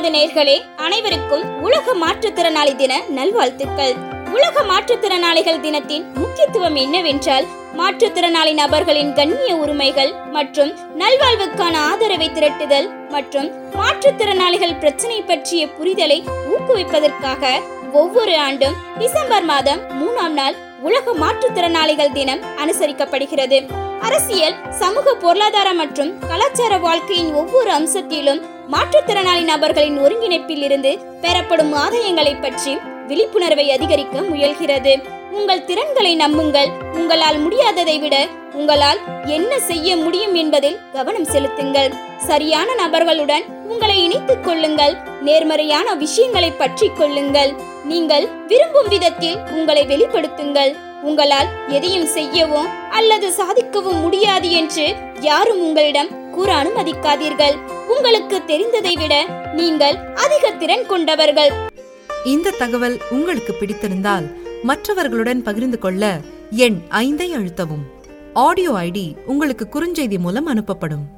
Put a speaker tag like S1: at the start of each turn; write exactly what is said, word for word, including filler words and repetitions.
S1: அன்பார்ந்த நேயர்களே, அனைவருக்கும் உலக மாற்றுத்திறனாளி தின நல்வாழ்த்துக்கள். உலக மாற்றுத்திறனாளிகள் தினத்தின் முக்கியத்துவம் என்னவென்றால், மாற்றுத்திறனாளி நபர்களின் கண்ணிய உரிமைகள் மற்றும் நல்வாழ்வுக்கான ஆதரவை திரட்டுதல் மற்றும் மாற்றுத்திறனாளிகள் பிரச்சனை பற்றிய புரிதலை ஊக்குவிப்பதற்காக ஒவ்வொரு ஆண்டும் டிசம்பர் மாதம் மூணாம் நாள் உலக மாற்றுத்திறனாளிகள் தினம் அனுசரிக்கப்படுகிறது. அரசியல், சமூக, பொருளாதார மற்றும் கலாச்சார வாழ்க்கையின் ஒவ்வொரு அம்சத்திலும் மாற்றுத்திறனாளி நபர்களின் ஒருங்கிணைப்பில் இருந்து பெறப்படும் ஆதாயங்களை பற்றி விழிப்புணர்வை அதிகரிக்க முயல்கிறது. உங்கள் திறன்களை நம்புங்கள். உங்களால் முடியாததை விட உங்களால் என்ன செய்ய முடியும் என்பதில் கவனம் செலுத்துங்கள். சரியான நபர்களுடன் உங்களை இணைத்துக் கொள்ளுங்கள். நேர்மறையான விஷயங்களை பற்றி கொள்ளுங்கள். நீங்கள் விரும்பும் விதத்தில் உங்களை வெளிப்படுத்துங்கள். உங்களால் எதையும் செய்யவோ அல்லது சாதிக்கவும் முடியாது என்று யாரும் உங்களிடம் கூற அனுமதிக்காதீர்கள். உங்களுக்கு தெரிந்ததை விட நீங்கள் அதிக திறன் கொண்டவர்கள்.
S2: இந்த தகவல் உங்களுக்கு பிடித்திருந்தால் மற்றவர்களுடன் பகிர்ந்து கொள்ள எண் ஐந்தை அழுத்தவும். ஆடியோ ஐடி உங்களுக்கு குறுஞ்செய்தி மூலம் அனுப்பப்படும்.